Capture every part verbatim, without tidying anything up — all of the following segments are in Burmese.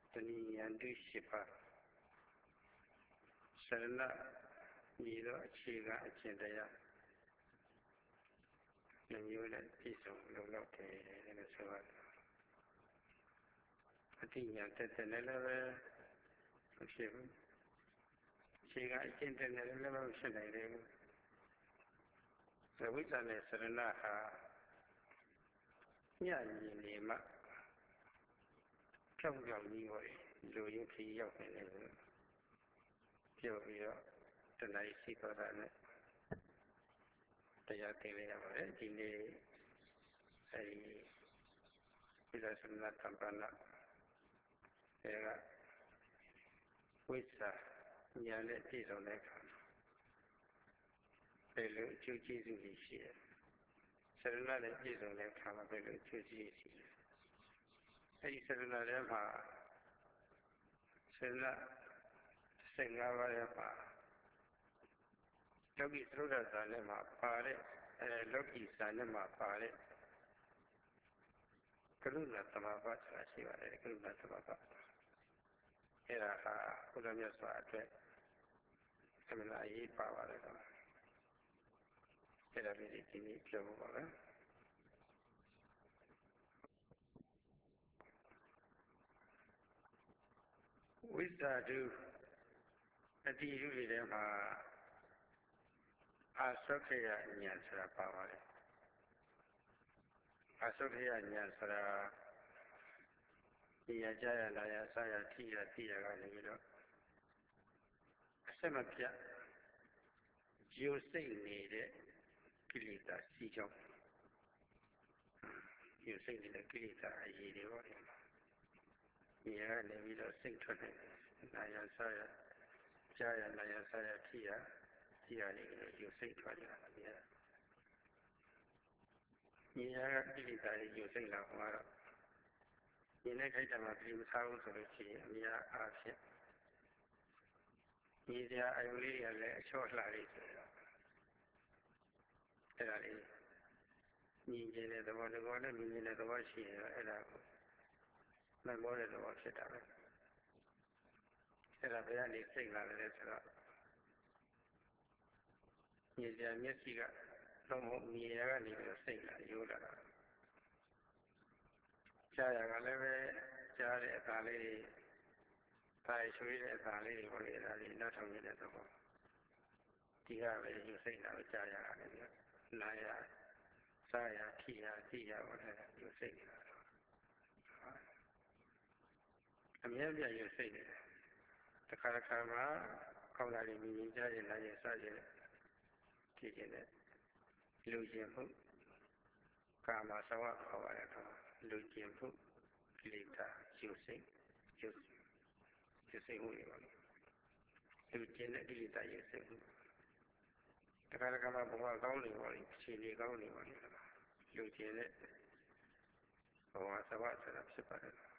တဏှာတုရှိပါဆရဏညီသောအခြေခံအကျင့်တရားနှမျိုးနဲ့ပြည့်စုံလုံလောက်တယ်လို့ဆိုရတယ်အတိညာတက်တဲ့လည်းပဲမဖြစ်ဘူးအခြေခံအကျင့်တဲ့လည်းလည်းမဖြစ်နိုင်သေးဘူးသဝိဇ္ဇာနဲ့ဆရဏဟာညဉ့်ညီနေမှကြောက်ကြောက်ကြီးဟောလူရင်းခီးရောက်နေတယ်ပြောပြီးတော့တဏှာရှိသွားတာနဲ့တရားသိရပါတယ်ဒီနေ့အဲဒီဝိသဆန္ဒတမ္ပနာအဲကဝိဇ္ဇာညာနဲ့ပြည့်စုံတဲ့အခါဘယ်လိုအကျိုးကျေးဇူးတွေရှိတယ်ဆရဏနဲ့ပြည့်စုံတဲ့အခါမှာဘယ်လိုအကျိုးကျေးဇူးရှိတယ်အဲဒီဆရဏထဲမှာဆရဏစိတ်ငါးပါးရဲ့ပါလောကီသုဒ္ဓဇာနဲ့မှာပါတဲ့အဲလောကီဇာနဲ့မှာပါတဲ့ကရုဏာသမဘာဆိုတာရှိပါတယ်ကရုဏာသမဘာအဲဒါဟာဘုရားမြတ်စွာအတွက်အမှန်အရေးပါပါတယ်တော့အဲဒါလေးဒီနေ့ပြောဖို့ပါပဲဝိဇ္ဇာတုအတိရုတွေထဲမှာအာသုခေယဉာဏ်ဆိုတာပါပါတယ်အာသုခေယဉာဏ်ဆိုတာဒီရကြရလာရဆရာထိရသိရကနေပြီးတော့အစမပြတ်ယူစိတ်နေတဲ့ကိလေသာစီကြောင့်ယူစိတ်နေတဲ့ကိလေသာအရေးတွေပေါ့ဒီရကနေပြီးတော့စိတ်ထွက်နေတယ်နာရဆရာကြားရနာရဆရာထိရသိရနေတယ်ယူစိတ်ထွက်နေတာဒီရညီရကကိလေသာတွေယူစိတ်လာဟောတော့ဒီနေ့ခိုက်တယ်မှာဒီမစားဘူးဆိုလို့ရှိရင်အများအားဖြင့်ညီစရာအယုလေးတွေကလည်းအချော့လှလေးဆိုတော့အဲ့ဒါလေးညီကျင်တဲ့သဘောတဘောနဲ့ညီကျင်တဲ့သဘောရှိရင်အဲ့ဒါကိုမမောတဲ့သဘောဖြစ်တာပဲအဲ့ဒါဘယ်ကနေစိတ်လာတယ်ဆိုတော့ညီစရာမျက်စိကလုံးဝမြင်ရကနေပြီးတော့စိတ်လာရိုးလာတာကြားရကလည်းပဲကြားတဲ့အသာလေးတွေဒါရွှေတဲ့အသာလေးတွေဟောနေတာဒီနောက်ထောင်နေတဲ့သဘောဒီကပဲယူစိတ်လာကိုကြားရတာလည်းပြီးနာရစားရထိရသိရဟောတယ်ယူစိတ်နေတာအမြဲပြယူစိတ်နေတယ်တခါတခါမှာကောင်းတာတွေမြင်ရင်ကြားရင်နားရင်စားရင်ကြည့်ရင်လည်းလူကျင်မှုကာမသဝခေါ်ပါတယ်တော့လူကျင်မှုကိလေသာယူစိတ်ယူယူစိတ်မှုတွေပါလို့လူကျင်တဲ့ကိလေသာယူစိတ်မှုတခါတခါမှာဘဝကောင်းနေပါလိမ့်ခြေနေကောင်းနေပါလိမ့်လူကျင်တဲ့ဘဝသဝဆိုတာဖြစ်ပါတယ်ဒါ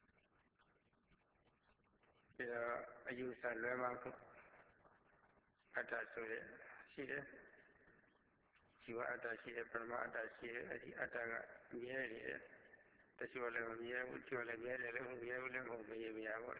အယူဆလွဲမှားအတ္တဆိုတဲ့ရှိတယ်ဇီဝအတ္တရှိတယ်ပရမအတ္တရှိတယ်အဲဒီအတ္တကမြဲနေတယ်တချို့လည်းမမြဲဘူးတချို့လည်းမြဲတယ်လည်းမမြဲဘူးလည်းမဟုတ်မရမရပါ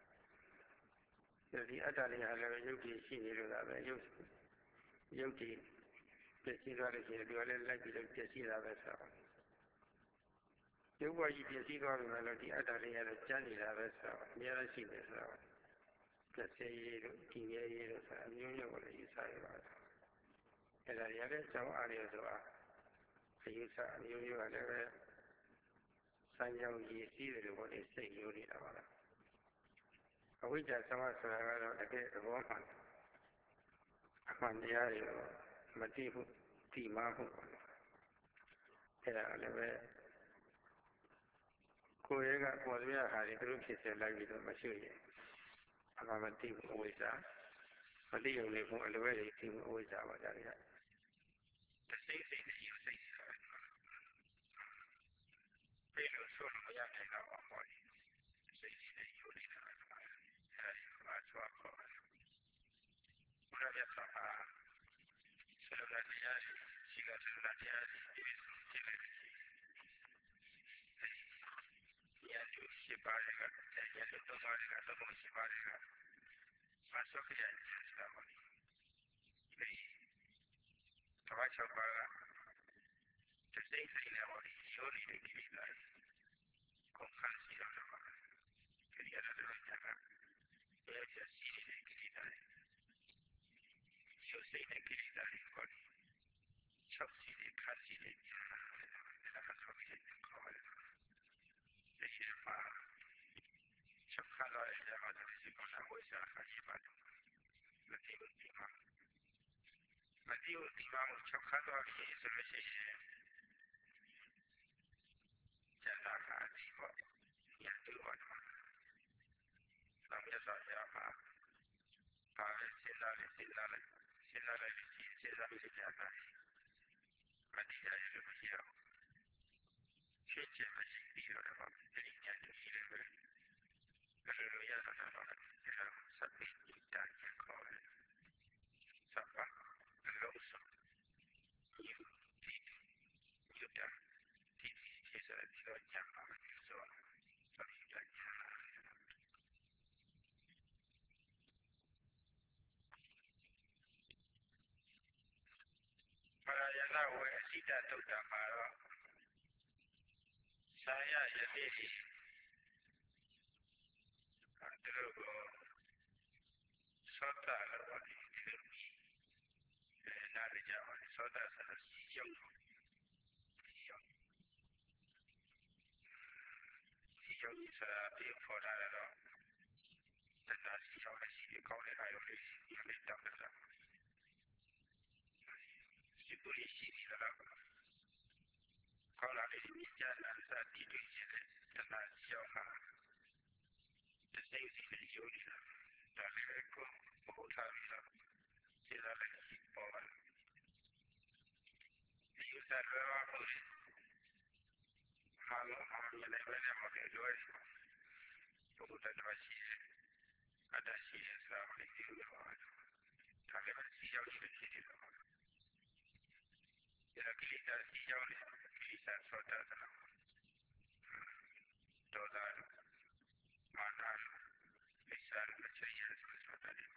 ဘူးဒီအတ္တလေးဟာလည်းရုပ်ကြီးရှိနေလို့သာပဲရုပ်ရုပ်ကြီးပြည့်စည်သွားလို့ရှိရင်ဒီကလည်းလိုက်ပြီးတော့ပြည့်စည်တာပဲဆိုတော့ရုပ်ဘဝကြီးပြည့်စည်သွားပြီမှလို့ဒီအတ္တလေးကတော့ကျန်နေတာပဲဆိုတော့အများကြီးရှိနေဆိုတော့ပြည့်စည်ရလို့ဒီငယ်ရလို့ဆိုတာအမျိုးမျိုးကိုလည်းယူဆရပါတယ်အဲ့ဒါရတဲ့ကြောင့်အားရဆိုတာအယူဆအမျိုးမျိုးကလည်းပဲစံကြောင်းရည်စည်းတယ်လို့ဟောနေစိတ်ရိုးနေတာပါလားအဝိဇ္ဇာသမဆိုတာကတော့တကယ်သဘောမှန်အမှန်တရားတွေကိုမသိဘူးသိမှမှုအဲ့ဒါလည်းပဲကိုယ်ရဲ့ကပေါ်ပြရဟာတွေသူတို့ဖြစ်စေလိုက်ပြီးတော့မရှိရင်အမှန်မသိဘူးအဝိဇ္ဇာမသိုံလေးဘူးအလွယ်လေးသိမှုအဝိဇ္ဇာပါကြတယ်တစိမ့်စိမ့်နဲ့ယူစိမ့်နေတာပဲပြေလို့ဆိုလို့မရနိုင်တော့ပါဘူးစိတ်နဲ့ယူနေတာအဲဒီမှာဆိုတော့ဘုရားမြတ်စွာဘုရားဆရာတော်တရားရှိကဆရာတရားဒီလိုကြည့်လိုက်ရတူရှိပါရဲ့ကတရားတော်ဆော့ခရဆိုတာပါလေဒီကမ္ဘာ၆ပါးကစိတ်စိတ်နဲ့ပေါ့ဒီယောဂီတွေကိလေသာကိုခန့်စီရတာပါဒီရတဲ့တော့ညာကဘယ်ဖြစ်စီနေတဲ့ကိလေသာတွေရှုစိတ်နဲ့ကိလေသာတွေပေါ့၆စီတွေခန့်စီတွေအဲ့ဒါဆော့ခရခေါ်တယ်ဒီရှိမှာချက်ခါလာရတဲ့မှာဒီကောနာဝိစာခါကြီးပါတယ်မတိဘူးဒီမှာမတိဘူးဒီမှာချက်ခါတော့ဒီဆိုလို့ရှိရင်ကျန်တာကဒီပေါ့ရတူပါတော့နောက်ရစားရပါပါပဲစဉ်းစားလိုက်စဉ်းစားလိုက်စဉ်းစားလိုက်စဉ်းစားပြီးကြတာမတိရရလို့မရှိတော့ချစ်ချင်မရှိပြီးတော့ပေါ့ဒီညတူရှိတယ်ပဲဘယ်လိုရတာလဲတော့ဒါစပ်ပြီးတာချင်ခေါ်တယ်စပ်ပါလို့ဆိုယူတီယူတာဒီဒီစရပြီးတော့ညာပါဆိုတော့ဒီကြညာပါရယနာဝေအစိတတုတ်တာမှာတော့ဆာယယတိဒီတို့ကိုသောတာလို့ပြောတယ်အဲနားကြပါသောတာဆိုတာရုပ်ရုပ်ဒီရုပ်ဆိုတာဒီဖော်တာတော့တဏှာစီရောက်ရှိကောင်းတဲ့အာရုံလေးဒီလေးတောင်းတာဒီပရိရှိဒီလားကောင်းလာတဲ့ဒီကြတာစသည်တွေရှိတဲ့တဏှာစီရောက်ဟာတစိမ့်စီနဲ့ရုပ်နေတာဒါလည်းကိုဘုရားပြီးတော့ခြေလာလိုက်ပေါ်ပါဒီဥစ္စာတွေပါလို့ဟာလို့ဟာရလည်းပဲနဲ့မဟုတ်လို့ဘုရားတော်ရှိအတ္တရှိရစားပြီးဒီလိုပါဒါလည်းပဲစီရောက်ရှိဖြစ်နေတော့ဒီကိလေသာစီရောက်နေကိလေသာသောတာဒေါသမာနအိဆာအချရိယသောတာတွေ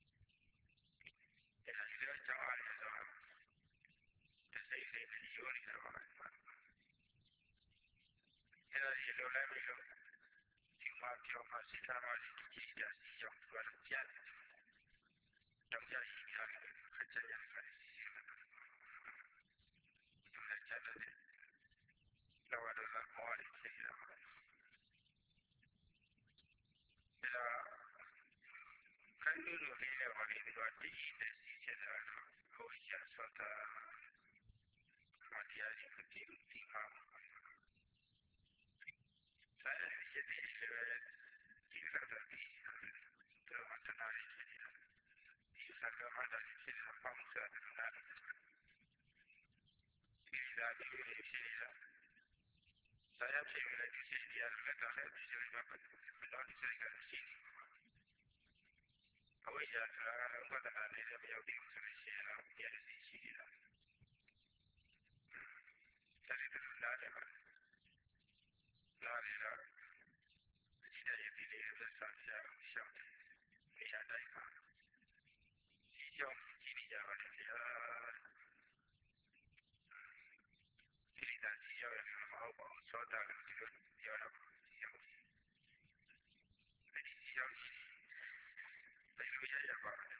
အဲ့ဒါလည်းကြောင်းအားလည်းတော့ဒီစိတ်လေးနဲ့ရိုးနေတာပါအဲ့ဒါဒီလိုလည်းပြီးလို့ဒီမှာပြောမှစိတ်ထားမှဒီကိလေသာစီရောက်သွားတယ်ကြားတယ်တော့ကြားရှိတာခက်ကြရတယ်ကျတဲ့လောကဓာတ်မောရဖြစ်နေတာပါဒါခိုင်းလို့လို့လေးနဲ့ပါလေဒီတော့တည်တဲ့စီချက်တာဟိုရသောတာမတရားရှိတဲ့ဒီဟာဆက်ရှိတဲ့ဒီလိုဒီလိုတော့ဒီတော့အတနာရဖြစ်နေတာဒီစကားမှတော့ဖြစ်နေတာပေါ့ဆက်တာဒီလာဒီဖြစ်နေတာဆရာဖြစ်ပြီးလည်းဒီစိတ်တရားလက်တော်နဲ့ဒီစိတ်ကဘယ်တော့ဒီစိတ်ကရှိနေအဝိဇ္ဇာကဥပဒနာနဲ့မရောက်ဘူးဆိုလို့ရှိရင်တော့ဒီအစီရှိနေတာဒါတွေတူလာတယ်လာတယ်တော့ဒီတဲ့ဒီလေးသက်သာကြအောင်ရှောက်တယ်ဒီအတိုင်းပါဒီကြောင့်ကြည့်ကြပါလေဒီလိတာစီရောက်ရမှာမဟုတ်ပါဘူးသောတာကဒီလိုပြောတော့ရောက်ဒီရောက်ဘယ်လိုရရပါလဲ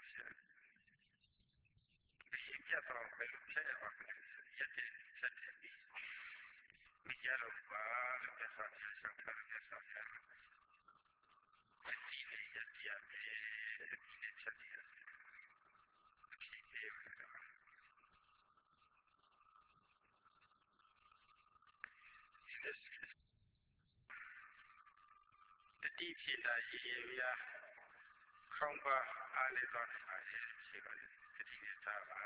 ဒီပြတ်တော့ဘယ်လိုဆက်ရပါလဲရက်တဲ့ဆက်တဲ့ဒီမိကြတော့ပါလို့ပြတ်ဆောင်ဆက်ဆောင်ပြတ်ဆောင်ဆက်ဒီလေးရက်ပြတ်တယ်ဒီချက်တယ်တတိဖြစ်တာရည်ရည်ခေါင်းပါအားလေးတော့အားရှိရှိပါတယ်တတိယသာပါ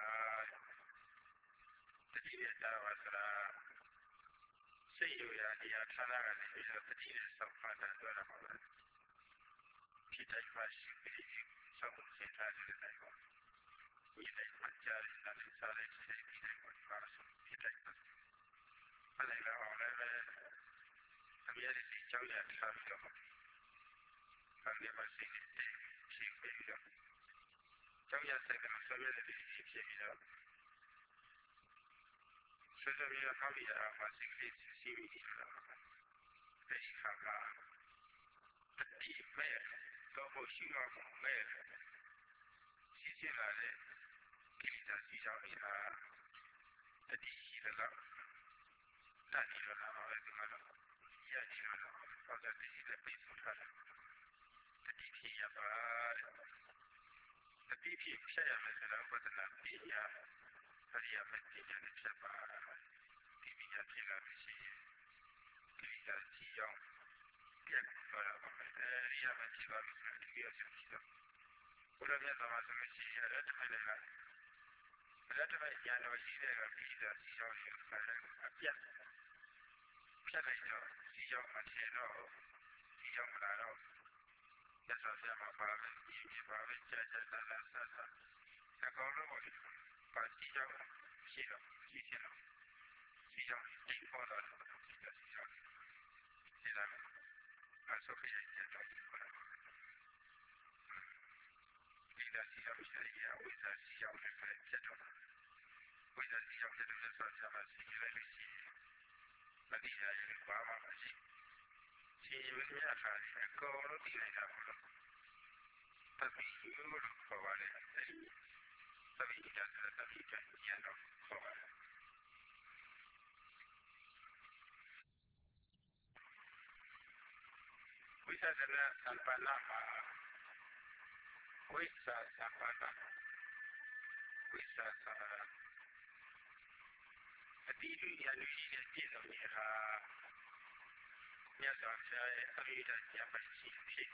တတိယသာပါဆိုတာစိတ်ရရာတရားဌာနကနေပြီးတော့တတိယဆောက်ဖတ်တာတွေ့ရမှာပါဖြစ်တိုင်းပါရှိပြီးဆောက်ဖို့စိတ်ထားတဲ့တိုင်းပါဒီတိုင်းမှာကြားရတဲ့စားတဲ့စိတ်ပြီးတော့ပါဆိုဖြစ်တိုင်းပါမလိုက်တော့လည်းပဲအမြဲတမ်းကြောက်ရထားပြီးတော့ဘာလို့မစိတ်ရှိပြီးတော့ရှောက်ရဆိုင်ကဆွဲရတဲ့ဒီဖြစ်ပြီးတော့ဆွဲဆွဲပြီးတော့ဟောက်ရတာမှစိတ်ကလေးစီးပြီးတော့အဲဒီခါကတတိမဲ့တော့ဘုရှိတော့မဲ့စီးစလာတဲ့ကိစ္စစီကြောင့်နေတာတတိရှိတော့တတိရလာတော့ဒီမှာတော့ရကြည့်တော့တော့တတိလည်းပြည့်စုံထားတယ်တတိဖြစ်ရပါတတိဖြစ်ဖြစ်ရမယ်ဆိုတော့ပဒနာပညာအရိယာမပညာနဲ့ဖြစ်ပါဒီပညာဖြစ်လာလို့ရှိရင်ကိစ္စစီကြောင့်ပြတ်သွားတာပါပဲအရိယာမဖြစ်သွားလို့ဆိုတော့ဒီရရှိတော့ဘုရားမြတ်စွာဘုရားဆိုလို့ရှိရင်ရတ္တမလည်းရတ္တမဉာဏ်တော်ရှိတဲ့ကကိစ္စစီကြောင့်ဖြစ်တာအပြတ်ဖြတ်လိုက်တော့စီကြောင့်မထင်တော့စီကြောင့်မလာတော့ရသော်ဆရာမပါပဲဒီပြပါပဲကြာကြာတန်းတန်းဆက်ဆက်အကောင်လုံးပါစီကြောင့်ရှိတော့ရှိရှိတော့စီကြောင့်ဒီပေါ်တော့စီကြောင့်စီကြောင့်ဒီလားအဆောခေကျတော့ဒီပါဒီလားစီကြောင့်ရှိရဝိဇ္ဇာစီကြောင့်လည်းဖြစ်တော့ဝိဇ္ဇာစီကြောင့်ဖြစ်တဲ့ဆောဆရာမစီလိုက်လို့ရှိရင်မတိရရဘာမှမရှိရှင်ရင်းရခါအကောင်လုံးတည်လိုက်တာပေါ့တပိယူလို့ခေါ်ပါလေတပိဣဒသတပိတဉာဏ်တော့ခေါ်ပါလေဝိသဒနာသံပနာမှာဝိသသံပနာဝိသသအတိလူရလူကြီးနဲ့ပြည့်စုံနေတာမြတ်စွာဘုရားရဲ့အရိဒဉာဏ်ပရှိဖြစ်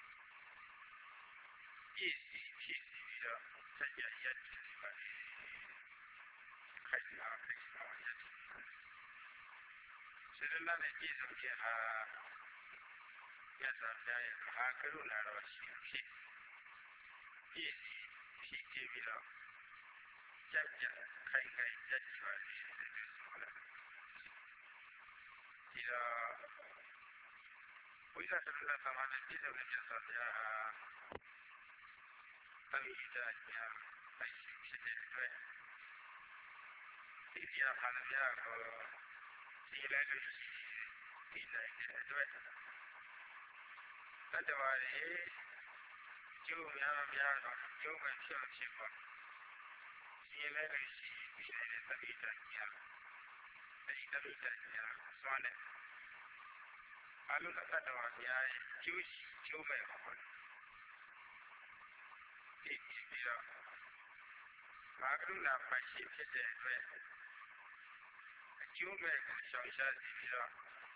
ပြည့်စုံဖြစ်ပြီးတော့စัจ जा ရတ္တိပါခိုင်နာခိုင်နာရတ္တိစေတနာနဲ့ပြည့်စုံခြင်းဟာမြတ်စွာဘုရားရဲ့မဟာကရုဏာတော်ရှိဖြစ်ပြည့်စုံဖြစ်ပြီးတော့စัจ जा ခိုင်ခိုင်ရတ္တိပါဒီတော့ဝိသသရဏသမာဓိပြည့်စုံတဲ့မြတ်စွာဘုရားဟာအရိဒဉာဏ်အရှိဖြစ်တဲ့အတွက်ဒီပြခါလည်းများကိုဒီလည်းလို့ဒီလိုက်တဲ့အတွက်တတ္တဝါတွေကျိုးများများတော့ကျိုးပဲဖြစ်ဖြစ်ပါဒီလည်းလို့ရှိဒီလည်းသတိတဉာဏ်အဲဒီသတိတဉာဏ်စွမ်းတဲ့အလုံးတတ္တဝါများရဲ့ကျိုးရှိကျိုးမဲ့ပါဘုရားဒီပြီးတော့ဘာကရုဏာပိုင်ရှိဖြစ်တဲ့အတွက်အကျိုးမဲ့ကိုရှောင်ရှားပြီးတော့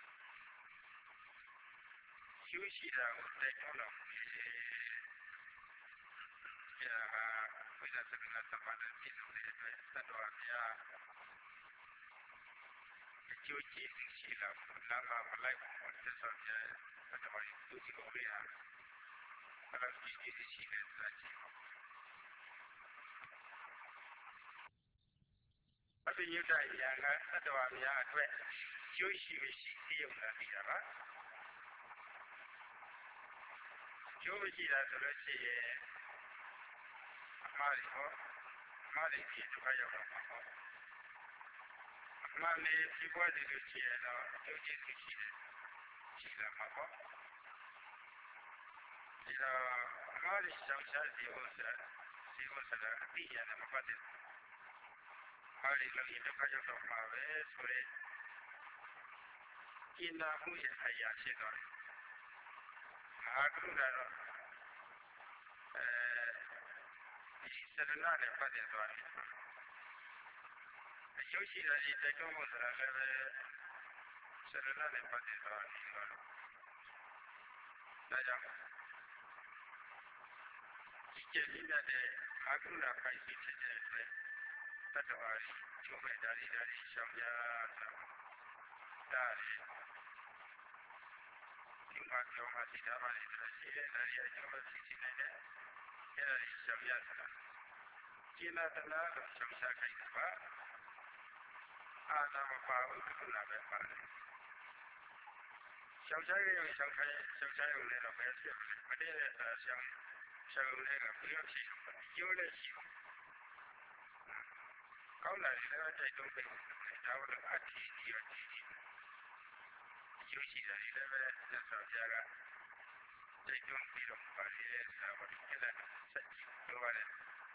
ကျိုးရှိတာကိုတိုက်တွန်းတော်မူ၏။ဒါဟာဝိသသနာသဘာဝပြည့်စုံတဲ့အတွက်သတ္တဝါများအကျိုးကျေးဇူးရှိလာဖို့နာမမလိုက်ဖို့သက်ဆောင်တဲ့သတ္တဝါတွေသူကြီးကိုရအဲ့ဒါကြည့်ကြည့်ရှိတဲ့သတိအပိယုတ္တဉာဏ်ကသတ္တဝါများအတွက်ကျိုးရှိမရှိသိရုံနဲ့သိတာပါကျိုးမရှိတာဆိုလို့ရှိရင်အမှားတွေဟောအမှားတွေဒီဒုက္ခရောက်တာပါဟောအမှားတွေဖြစ်ပေါ်တယ်လို့ရှိရင်တော့ကျိုးကျေးဇူးရှိတယ်ရှိလာမှာပေါ့ဒီတော့အမှားတွေရှောင်ရှားစီဖို့ဆိုတာစီဖို့ဆိုတာအတိအကျနဲ့မပတ်သက်ဟာဒီလိုဒုက္ခရောက်တော့မှာပဲဆိုရဲကျင်နာမှုရဲ့အရာဖြစ်သွားတယ်။အာကုဏတော့အဲဒီစရဏနဲ့ပတ်သက်သွားတယ်။အကျိုးရှိတဲ့တိုက်တွန်းမှုဆိုတာလည်းပဲစရဏနဲ့ပတ်သက်သွားတယ်ဆိုတော့ဒါကြောင့်ဒီကျင့်တဲ့အာကုဏပိုင်ရှိတဲ့အတွက်တတ္တဝါကျိုးမဲ့ဓာရီဓာရီရှောင်ရတာဒါရီဒီမှာကျောင်းမှာဒီသားပါနေတယ်ရှိတဲ့ဓာရီအကျိုးမဲ့ဖြစ်နေတယ်အဲ့ဒါရှောင်ရတာကျေနာတနာကိုရှောင်ရှားခိုင်းတာပါအာနာမပါဘူးကုနာပဲပါတယ်ရှောင်ရှားရရင်ရှောင်ရှားရှောင်ရှားရုံနဲ့တော့ပဲဖြစ်မလဲမတည့်တဲ့ရှောင်ရှောင်ရုံနဲ့ကဘယ်လိုဖြစ်ပြောလက်ရှိကောင်းတာလည်းတိုက်တွန်းပေးဒါမှလည်းအထီးကြီးရောကြီးကြီးရုပ်ရှိတာလည်းပဲသက်ဆောင်ကြကတိုက်တွန်းပြီးတော့ပါလေဆိုတာကိုအဲ့ဒါဆက်ကြည့်ပြောပါတယ်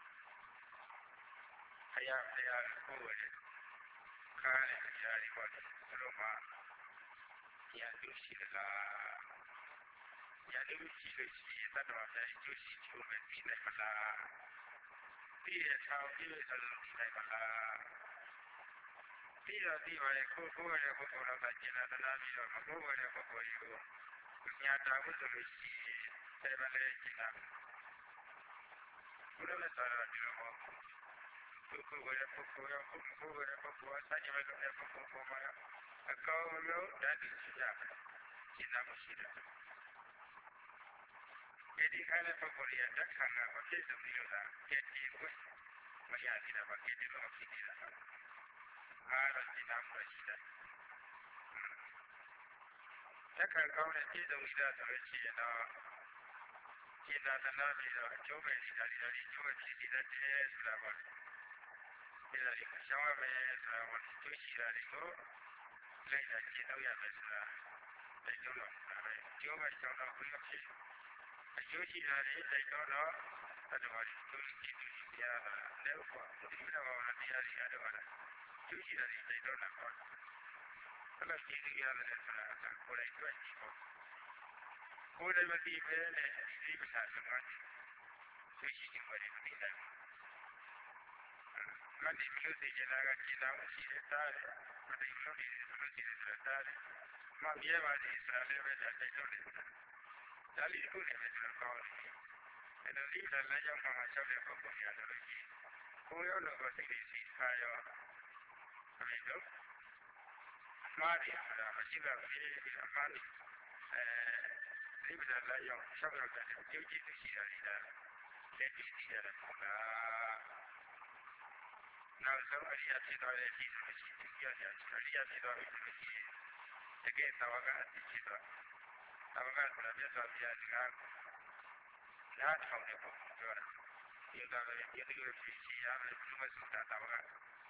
အရာအရာကိုယ်ရဲ့ခါရအရာတွေပေါ့ဘလို့မှညာလူရှိလားညာလူရှိလို့ရှိရင်တတ်တော်တဲ့ကျိုးရှိချိုးမဲ့ပြီးနိုင်မလားဒီရထောင်ပြည့်စုံပြီးနိုင်မလားဒီတော့ဒီပါလေကိုကိုရတဲ့ပုဂ္ဂိုလ်တော့ကျင်လာနာပြီးတော့မကိုရတဲ့ပုဂ္ဂိုလ်ကြီးကိုညာတာဖို့ဆိုလို့ရှိရင်ဆက်ပါလေကျင်လာဘုရားဆက်တော်ဒီလိုပေါ့ကိုကိုရတဲ့ပုဂ္ဂိုလ်ရောကိုကိုရတဲ့ပုဂ္ဂိုလ်ဆက်ကြမဲ့တဲ့ပုဂ္ဂိုလ်ပေါ်မှာအကောင်လုံးဓာတ်ကြီးရှိကြတယ်ကျင်လာမရှိတယ်ဒီခါတဲ့ပုဂ္ဂိုလ်ရဲ့ဓာတ်ခံကမဖြစ်စုံလို့သာကဲတီကိုမရသေးတာပါကဲတီတော့ဖြစ်နေတာအားတော့ဒီနာမရှိတယ်ဓာတ်ခံကောင်းတဲ့ပြည်စုံနေတာဆိုလို့ရှိရင်တော့ကျင်နာသနာပြီးတော့အကျိုးပဲနေတာဒီလိုကျိုးပဲဖြစ်နေတဲ့ဆိုတာပါဒီလိုရှောင်းရမယ်ဆိုတာကိုကျိုးရှိတာတွေကိုလိုက်တာကျင့်တော့ရမယ်ဆိုတာဒီလိုတော့ဒါပဲကျိုးပဲရှောင်းတော့ဘယ်လိုဖြစ်အကျိုးရှိတာတွေတိုက်တော့တော့တတော်ဒီကျိုးရှိသူရှိရတာလည်းပေါ့ဒီလိုပါလားတရားရှိရတော့လားကျိုးရှိတာတွေတိုက်တော့တာပေါ့အဲ့လိုကြည့်ရရတယ်ဆိုတာကိုယ်တိုင်တွေ့ကြည့်ပေါ့ကိုယ်တိုင်မသိဘဲနဲ့ဒီပစာစကားကျိုးရှိခြင်းတွေမသိနိုင်ဘူးမတိမျိုးစိတ်ကြတာကကျင့်တာရှိတဲ့သားတယ်မတိမျိုးတွေမျိုးစိတ်တွေသားတယ်မမြဲပါစေဆိုတာလည်းပဲတိုက်တော့တယ်ဒါလေးခုနေမယ်ကျွန်တော်ကောင်းတယ်အဲ့တော့ဒီကလမ်းကြောင်းမှာချက်တဲ့ပုံပေါ်ရတယ်လို့ရှိကိုယ်ရောတော့စိတ်လေးစီထားရောအဲ့တော့မာရီဆိုတာမရှိပါဘူးဒီအမှားလေးအဲဒီကလမ်းကြောင်းချက်ရတဲ့ကျုပ်ကြည့်သိရှိတာလေးဒါလက်ကြည့်သိရတယ်ပေါ့လားနောက်ဆုံးအရိယာဖြစ်သွားတဲ့ဒီလိုရှိတယ်ကြရတယ်အရိယာဖြစ်သွားပြီဆိုရင်တကယ်သဝကအတိဖြစ်သွားသဝကဆိုတာမြတ်စွာဘုရားကနားထောင်တဲ့ပုံပြောတာဒီကလည်းဒီလိုဖြစ်ရှိရမယ်ဘုမဆိုတာသဝကဘယ်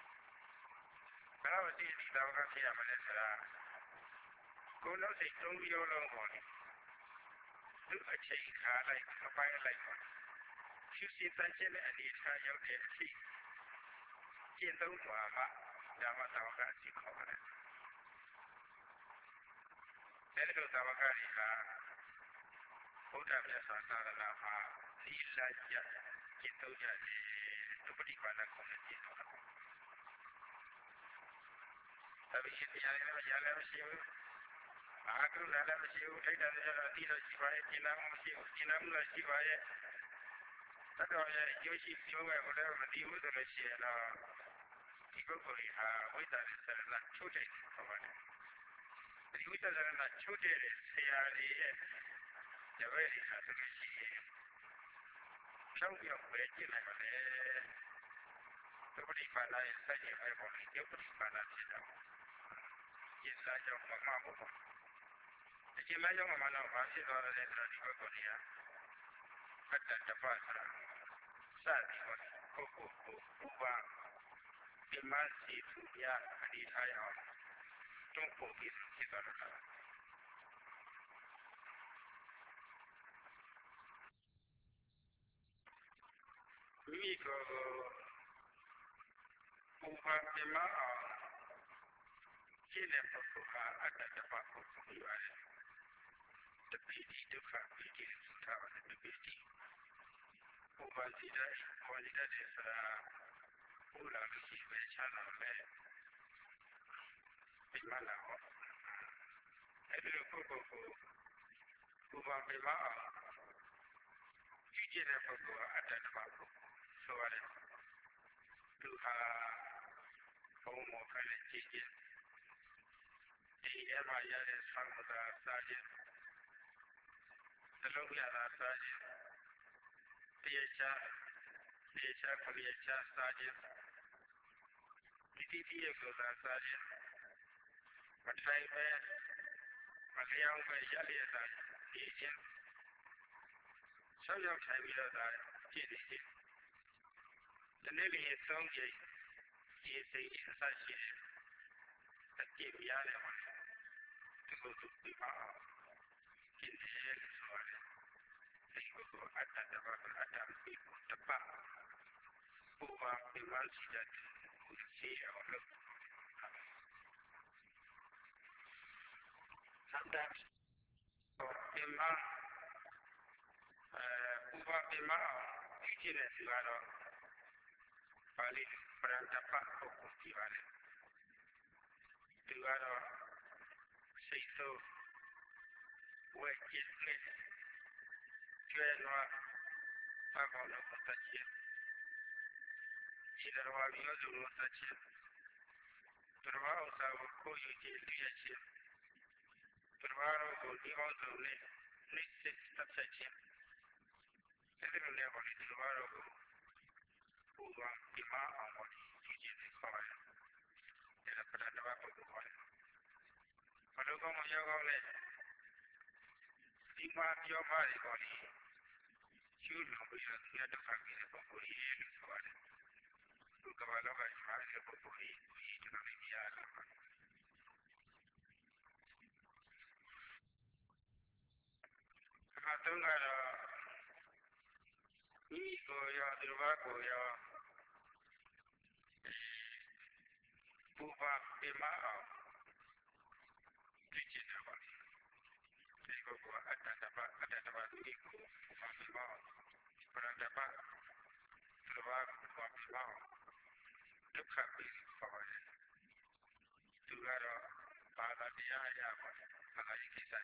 လိုသိဒီသဝကဖြစ်ရမလဲဆိုတာကိုယ်လုံးစိတ်သုံးပြီးတော့လုံးပေါ်တယ်သူအချိန်ခါလိုက်အပိုင်းလိုက်ပါဖြူစင်တန်းခြင်းနဲ့အနေထားရောက်တဲ့အချိန်ကျင့်သုံးပါမှဓမ္မသဝကအစီခေါ်ပါတယ်အဲဒီလိုသဝကတွေကဘုရားမြတ်စွာဘုရားမှာသီလကြကျင့်သုံးကြတယ်သူပฏิပါဏကိုလည်းကျင့်သုံးတာဒါပေမဲ့တရားလည်းမရလည်းမရှိဘူးအာကုလလည်းမရှိဘူးထိုက်တယ်ကြတော့ဒီလိုရှိပါရဲ့ကျင့်လာမှုမရှိဘူးကျင့်လာမှုလည်းရှိပါရဲ့တတော်ရဲ့ရုပ်ရှိပြောခဲ့ဘုရားမသိဘူးဆိုလို့ရှိရင်တော့ဒီပုဂ္ဂိုလ်ဟာဝိသ္တာရစရဏချုပ်တဲ့ခေါ်ပါတယ်ဒီဝိသ္တာရဏချုပ်တဲ့ဆရာကြီးရဲ့တပည့်တွေဟာဆိုလို့ရှိရင်ဖြောင်းပြောင်းပဲကျင့်လိုက်ပါလေသုပတိပါဠိရဲ့စိုက်ရပဲပေါ့လေသုပတိပါဠိဖြစ်တော့ကျင့်လာကြောင့်မမှဘူးပေါ့ဒီကျင့်လာကြောင့်မမှတော့ဘာဖြစ်သွားလဲဆိုတော့ဒီပုဂ္ဂိုလ်ကြီးဟာအတ္တတပ္ပဆိုတာစသည်ပေါ့ကိုကိုကိုဥပါဒီမစီသူရအဒီထားရအောင်တုံးဖို့ပြီးဖြစ်သွားတော့မိမိကိုယ်ကိုဥပါဒီမအောင်ရှင်းတဲ့ပုဂ္ဂိုလ်ဟာအတ္တတပ္ပကိုပြီးပါတယ်တပိတိဒုက္ခပိတိသုထာဝတ္တပိတိဥပါစီတဲ့ဟောဒီတဲ့ဆိုတာဘုရားရှိပဲချမ်းသာမယ်ဒီမှာတော့အဲ့ဒီပုဂ္ဂိုလ်ကိုဥပါပိမအောင်ကြည့်ကြတဲ့ပုဂ္ဂိုလ်ကအတ္တတပ္ပကိုဆိုရတယ်သူဟာဘုံမောခနဲ့ကြည့်ကြဒီထဲမှာရတဲ့သံဃာစာခြင်းသလုံးရတာစာခြင်းတရားချတရားချခရိယာချစာခြင်းဒီတိတိရဲ့ကိုယ်သာစာခြင်းမထိုင်ပဲမလျောင်းပဲရလျက်သာဒီခြင်းဆောက်ရောက်ထိုင်ပြီးတော့သာကြည့်နေခြင်း The Nelly is song is a such a tip yard to go to the bar in the air or they go at the at the bar who are the ones that would see or look. Sometimes in my Uba Bima, Eugenius Laro, Pali, Brantapa, Okustivale. Tugaro say so, where is it? Juanwa, Pagona Cotachi, Chidarwa, Yozu Motachi, Turvao, Koyu, Liachi, Turvaro, Dimonzo, Nixis, Tachi, a little level in Turvaro, Uba Bima, and what Eugenius called in a Pratava. Palogomo Yogole, Sima Yomari body, children which are here to family for years for it. Ukavaloga is hardly for forty, we eat on the Yala. Katunga, Nico, your Duvaco, your Pupa, Emma, teaching about it. They go at Ataba, Ataba, Nico, Papa, Brandaba, Slovak, Papa, took her big for it. Together, Pada Diaya, and I said,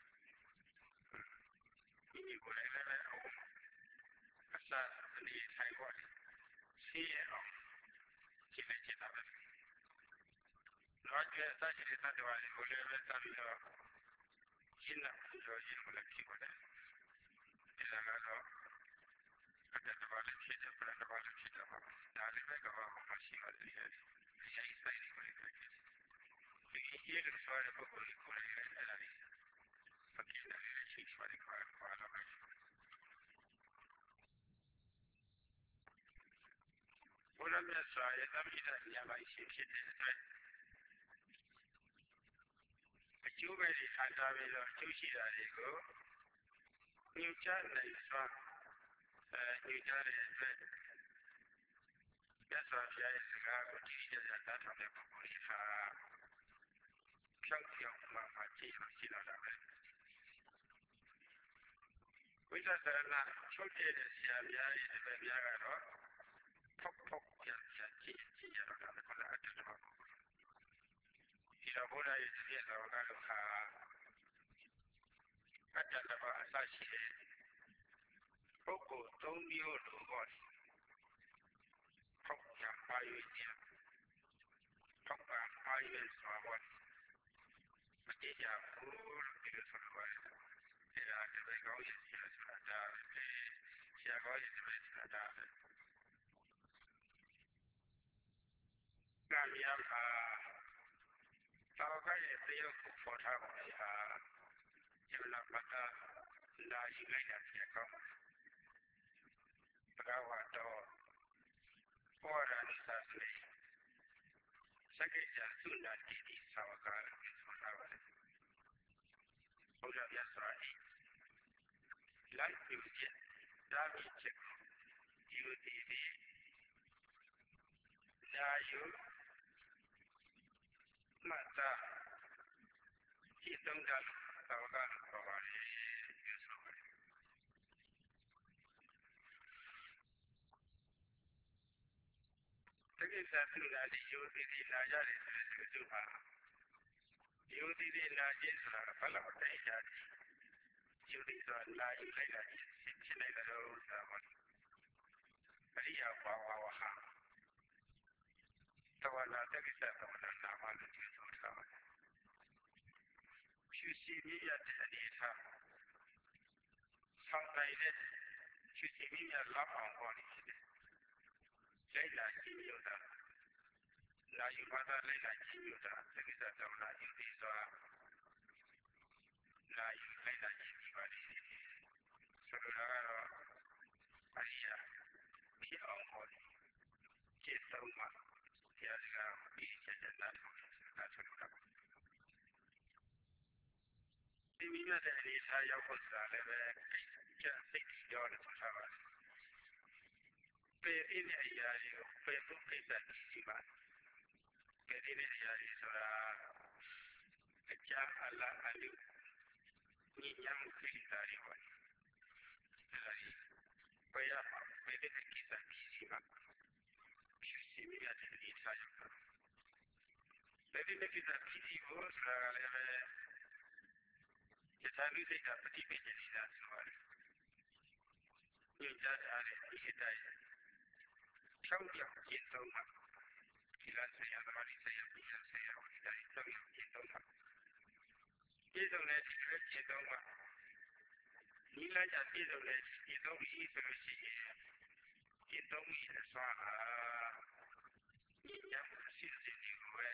you will never own a son of the Taiwan. See, Chile, not just such a son of the Bolivia, China, Georgia, Mexico, Ilagado, and the Valencia, and the Valencia, Nalimaga, Machine, the Yaisai, the year is for a book of the Korean and forget the sheets for the car. What I'm going to try is I'm going to have my shit in the a Jubari and I will sushi that they go. New channel is from New Jersey. That's why I have a teacher that that on the police are chunky of my teeth or see that of it. We just are not shooting the Siavia in the Baviara. Pop pop, yes, yes, yes, on the collateral. Ilabola is here, our Galoha. Ataba Sashi. Poco, don't be old boy. Pop, I will hear. Pop, I will swap one. But they are full beautiful world. They are the way going to the They are going to the Gamiam, our guy is there for Tavia. You will not matter. La United States. Bravato. Or an assassination. Second, as soon as it is our car, it's for our Oda Yasrai. Like you get damage, you did it. Now you Mata. He don't got our car for our Take it as soon as you did it, Naja is to her. You did it, Naja, fellow Taja. You did it, Naja, later, six later, Maria Wawaha. Tawana, take it as one and now one of you to her. You see me at the Anita. Sometimes you see me at love on one. Later, you know. La Yumada Lena Chimuta, the Gizata of La Yudisa, La Yumada Chimibadi, Solaro, Maria, Pia Holi, မြတ်တဲ့အနေအထားရောက်ဖို့ဆိုတာလည်းပဲကျစိတ်ကြောတယ်ဆိုထားပါတယ်ပယ်အင်းတဲ့အရာတွေကိုပယ်ဖို့ကိစ္စရှိပါပယ်အင်းတဲ့အရာတွေဆိုတာအကြအလားအလူညဉ့်ညမ်းမှုကိစ္စတွေပါအဲဒီပယ်ရမှာပယ်တဲ့ကိစ္စရှိပါဖြစ်စီမြတ်တဲ့အနေအထားရောက်တာပယ်တဲ့ကိစ္စဖြစ်ဖို့ဆိုတာလည်းပဲယထာလူစိတ်ကပฏิပိစိတာဆိုပါတယ်ညဉ့်ကြထားတဲ့ဒီအတိုင်း၆ကြောင်ကျင့်သုံးမှာဒီလားဆရာသမားကြီးဆရာပြဆရာဟောဒီတိုင်း၆ကြောင်ကျင့်သုံးမှာပြည့်စုံတဲ့ဒီလိုကျင့်သုံးမှာဒီလားကြပြည့်စုံတဲ့ကျင့်သုံးပြီးဆိုလို့ရှိရင်ကျင့်သုံးပြီးအစွမ်းအားညဉ့်ညမ်းမှုရှိတဲ့ဒီကိုပဲ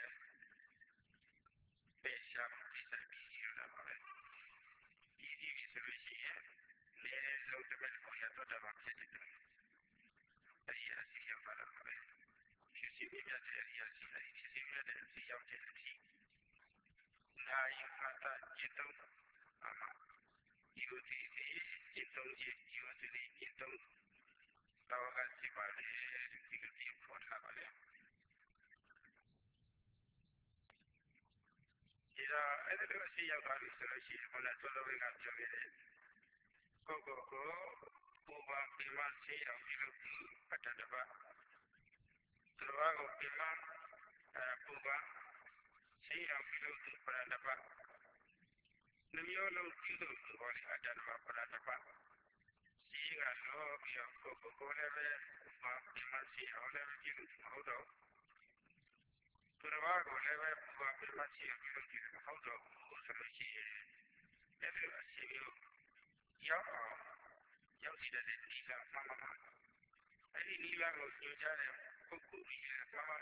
ပေရှားမှုစပြီးရတာပါပဲဒီဒီဆိုလို့ရှိရင်လေလုံးတစ်ပတ်ကိုရတော့တာဖြစ်တယ်အဲဒီအစီအပါလာပဲဖြစ်စီမြတ်တဲ့အရာရှိတယ်ဖြစ်စီမြတ်တဲ့အစီရောက်တဲ့အထိနာယဖတ်တာจิตတုံးအမဒီလိုဒီจิตတုံးကြီးဒီလိုဒီจิตတုံးတော့ကစီပါလေဒီလိုဒီပေါ်ထားပါလေဒီတော့အဲ့ဒါလိုအစီရောက်သွားပြီဆိုလို့ရှိရင်ဘုရားသောတော်ဘုရားပြောခဲ့တဲ့ကိုကိုကိုပူပါပြမဆေးအောင်ပြုလုပ်ပြီးအတ္တတပသူတော်ကိုပြမအဲပူပါဆေးအောင်ပြုလုပ်ပြီးပရတပနှမျိုးလုံးပြုလုပ်ပြီးဟောအတ္တတပပရတပဆေးကတော့ပြီးတော့ကိုကိုကိုလည်းပဲပူပါပြမဆေးအောင်လည်းပြုလုပ်မဟုတ်တော့သူတော်ကိုလည်းပဲပူပါပြမဆေးအောင်ပြုလုပ်ပြီးမဟုတ်တော့ဘူးဆိုလို့ရှိရင်အဲ့ဒီအစီအမျိုးရောက်အောင်ရောက်စီတဲ့ဒီကမှန်မှန်အဲ့ဒီဒီလာကိုညွှန်ကြားတဲ့ပုဂ္ဂိုလ်ကြီးကမှန်မှန်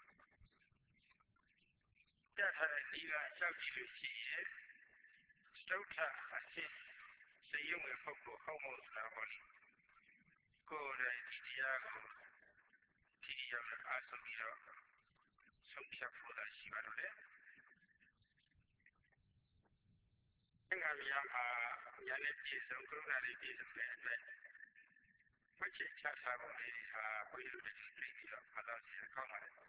တတ်ထားတဲ့ဒီလာလျှောက်ကြည့်လို့ရှိရင်သုဒ္ဓအစစ်စေရုံရဲ့ပုဂ္ဂိုလ်ဟောမို့တာဟောကိုယ်တိုင်ဒီတရားကိုဒီရောက်အားဆုံးပြီးတော့ဆုံးဖြတ်ဖို့ရှိပါတော့တယ်အင်္ဂါမြာမှာညာနဲ့ပြည့်စုံကရုဏာလေးပြည့်စုံတဲ့အတွက်ဝိချစ်ချထားဖို့လေးဟာဘုရားတို့ဒီပြည့်ပြီးတော့မှတ်သားစီကောင်းပါတယ်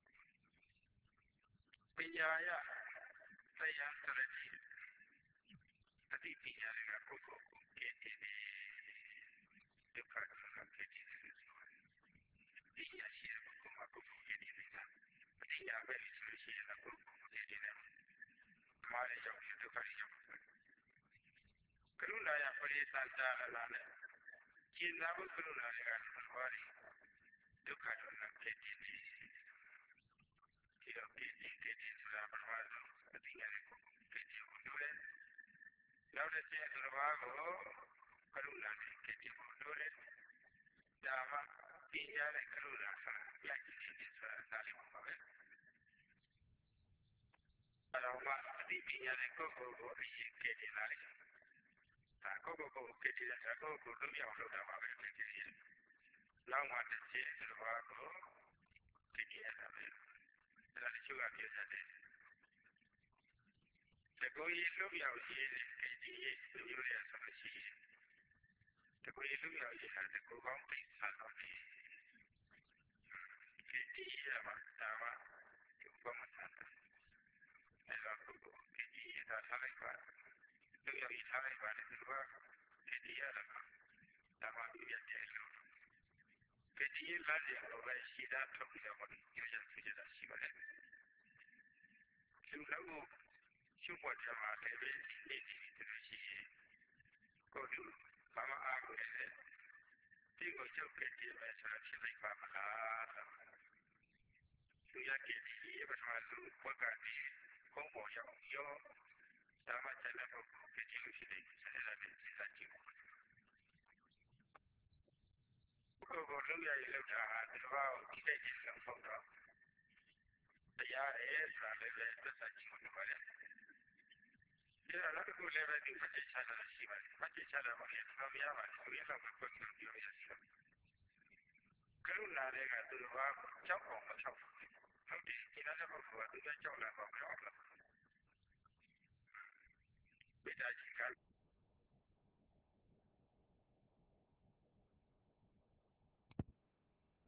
ပညာရတရားစရတိအတိပညာတွေကပုဂ္ဂိုလ်ကိုကဲ့တင်တယ်ဒုက္ခကကဲ့တင်တယ်ဆိုပါတယ်ပညာရှိတဲ့ပုဂ္ဂိုလ်မှာပုဂ္ဂိုလ်ကဲ့တင်နေတာပညာပဲဆိုလို့ရှိရင်ပုဂ္ဂိုလ်ကဲ့တင်တယ်မာရကြောင့်ဒုက္ခရောက်ကရုဏာယပရိသတ်တာလာနဲ့ကျင့်သာဖို့ကရုဏာတွေကဘာတွေဒုက္ခဒုက္ခဖြစ်တည်တယ်ဒီတော့ဖြစ်တည်တယ်ဆိုတာဘာလို့အတိအကျကိုဖြစ်တည်ဖို့လိုလဲနောက်တစ်ချက်သူတစ်ပါးကိုကရုဏာနဲ့ဖြစ်တည်ဖို့လိုလဲဒါမှပြင်ရတဲ့ကရုဏာဟာပြည့်စုံတယ်ဆိုတာသာလိမ့်ပါပဲအဲ့တော့မှအတိပညာနဲ့ကိုယ့်ကိုယ်ကိုအရင်ကတည်လာတယ်ဒါကိုယ့်ကိုယ်ကိုကတည်တဲ့ကိုယ့်ကိုယ်ကိုလုံးအောင်လုပ်တာပါပဲဖြစ်တည်နောက်မှတစ်ချက်သူတစ်ပါးကိုကတည်ရတာပဲအဲ့ဒါတချို့ကပြောတတ်တယ်တကိုယ်ရလုံးအောင်ရေးတဲ့ကတည်ရသူရိုးရဆိုလို့ရှိရင်တကိုယ်ရလုံးအောင်ရေးတာတကိုယ်ကောင်းပိတ်ထားတော့ဒီကတည်ရမှာဒါမှဒီဘုမသာအဲ့တော့ကိုယ်ကိုကတည်ရတာထားလိုက်ပါလုံးအောင်ရေးထားလိုက်ပါနဲ့သူကကတည်ရတာဒါမှပြည့်တယ်လို့ကတည်ရလာတဲ့ဘဝရှိတာထုတ်ပြီးတော့ညွှန်ချက်ဆွေးကြတာရှိပါတယ်လူလုံးကိုရှုပ်ပေါ်ကြမှာလည်းပဲနေနေတယ်ရှိရင်ကိုယ်တို့ဘာမှအားကိုလည်းဒီကိုချုပ်ခဲ့တယ်ပဲဆိုတာဖြစ်လိုက်ပါမလားလူရခဲ့ဒီပထမဆုံးဘက်ကဒီကုန်းပေါ်ရောက်ရောဒါမှချက်တဲ့ပုဂ္ဂိုလ်ဖြစ်လို့ရှိတယ်ဆက်လာတဲ့စိတ်ကြည့်ဖို့ကိုယ်ကိုလုံးရည်လောက်တာဟာဒီဘာကိုကြည့်တဲ့ကြည့်လို့ပေါ့တော့တရားရဲ့ဆိုတာလည်းပဲသက်သက်ကြည့်လို့ပါတယ်ဒီတော့နောက်တစ်ခုလည်းပဲဒီပဋိချာတာရှိပါတယ်ပဋိချာတာဘာလဲတော်ပြရပါတယ်ဆိုရင်တော့ဘယ်လိုပြောရရစီကရုဏာတွေကသူတော်ဘာကြောက်အောင်မချောက်ဘူးဟုတ်တယ်ဒီလိုတဲ့ပုဂ္ဂိုလ်ကသူကကြောက်လာတော့ဘယ်တော့